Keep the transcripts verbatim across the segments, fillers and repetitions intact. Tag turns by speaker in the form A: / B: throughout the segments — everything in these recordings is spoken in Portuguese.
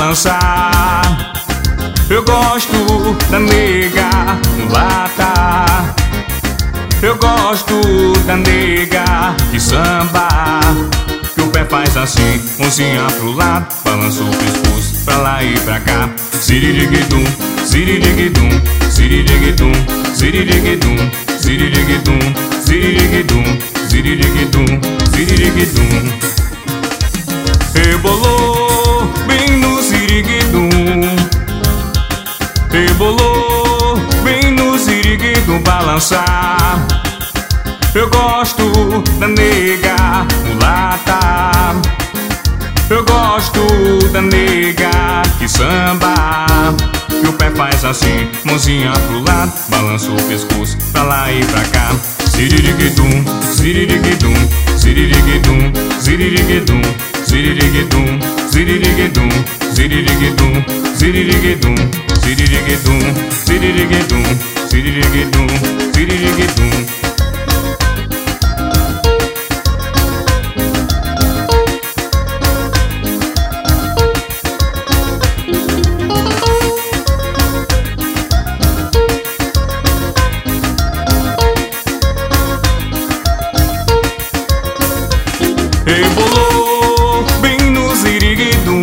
A: balançar. Eu gosto da nega mulata. Eu gosto da nega que samba, que o pé faz assim, mãozinha pro lado, balança o pescoço pra lá e pra cá. Siririguidum, siririguidum, siririguidum, siririguidum, siririguidum, siririguidum, siririguidum, siririguidum. Rebolou bem no siriguidum, rebolou bem no siriguidum balançar. Eu gosto da nega mulata. Eu gosto da nega que samba, que o pé faz assim, mãozinha pro lado, balança o pescoço pra lá e pra cá. Siririguidum, siririguidum, siririguidum, siririguidum, siririguidum, siririguidum, siririguidum, siririguidum, siririguidum, siririguidum, siririguidum, siririguidum. Rebolou bem no siriguidum,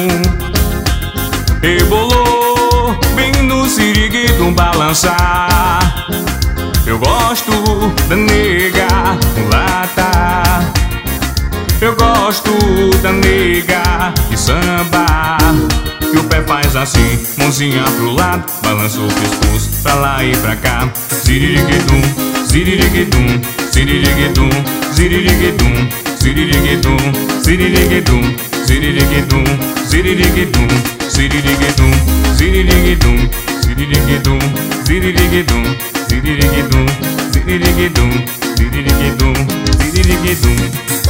A: rebolou bem no siriguidum balançar. Eu gosto da nega mulata. Eu gosto da nega que samba, que o pé faz assim, mãozinha pro lado, balança o pescoço pra lá e pra cá. Siririguidum, siririguidum, siririguidum, siririguidum, siririguidum, siririguidum, siririguidum, siririguidum, siririguidum, siririguidum, siririguidum, siririguidum, siririguidum, siririguidum, siririguidum, siririguidum.